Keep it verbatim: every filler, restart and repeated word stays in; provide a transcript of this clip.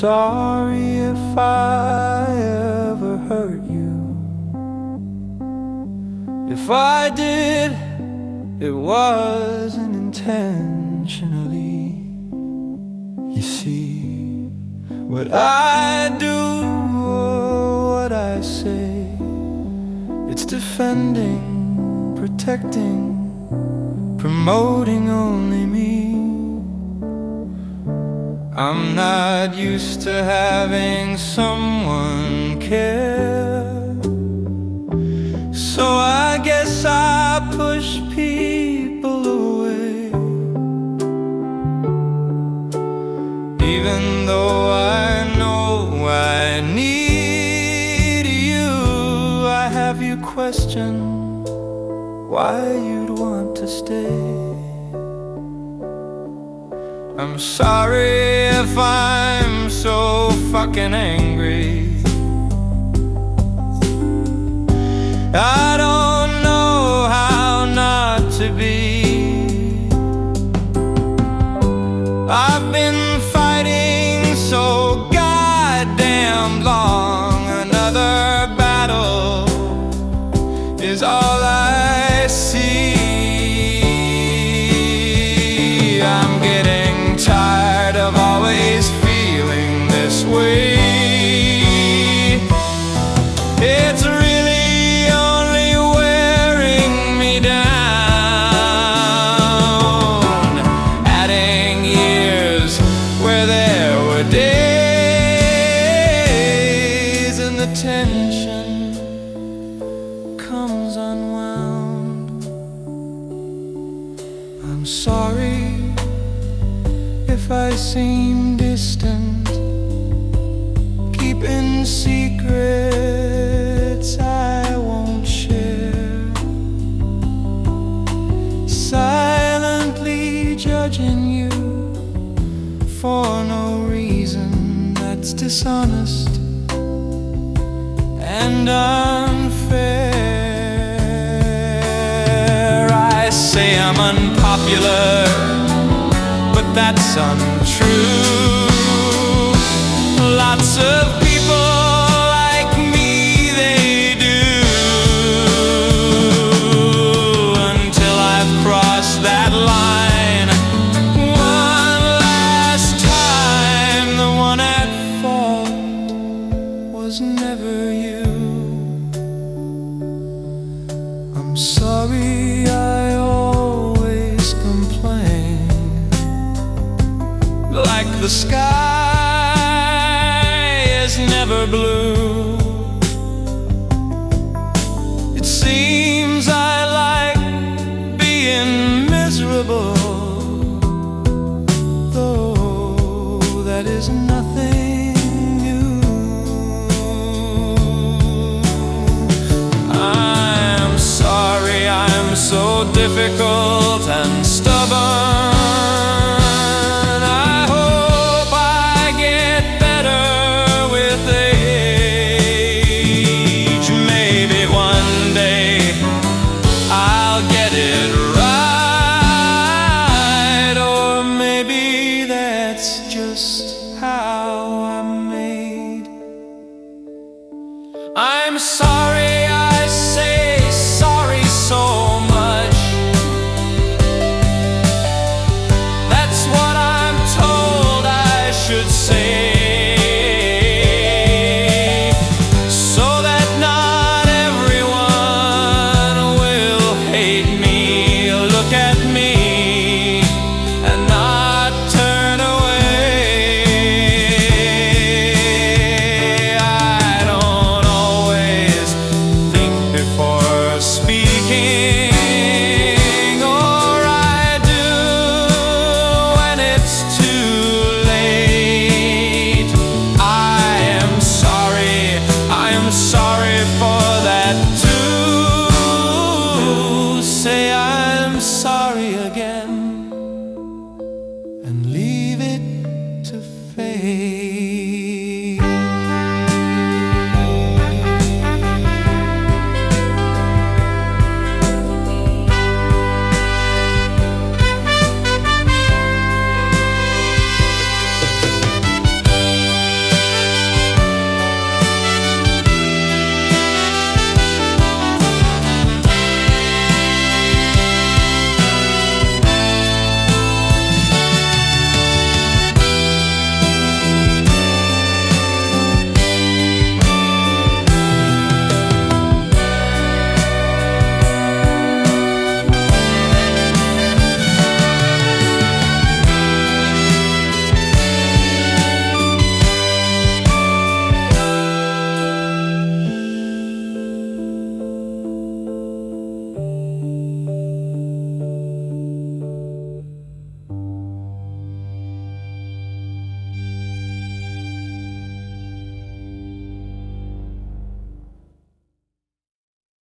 sorry if I ever hurt you. If I did, it wasn't intentionally. You see, what I do or what I say, it's defending, protecting, promoting only me. I'm not used to having someone care, so I guess I push people away. Even though I know I need you, I have you question why you'd want to stay. I'm sorry if I'm so fucking angry. I don't know how not to be. I've been fighting so goddamn long. Another battle is all I see. I'm getting tired of always feeling this way. It's really only wearing me down, adding years where there were days, and the tension comes unwound. I'm sorry if I seem distant, keeping secrets I won't share, silently judging you for no reason that's dishonest and unfair. I say I'm unpopular, but that's untrue. Lots of people like me, they do, until I've crossed that line one last time. The one at fault was never you. I'm sorry I always complain, like the sky is never blue. It seems I like being miserable, though that is nothing new. I'm sorry I'm so difficult and stubborn. How I'm made. I'm sorry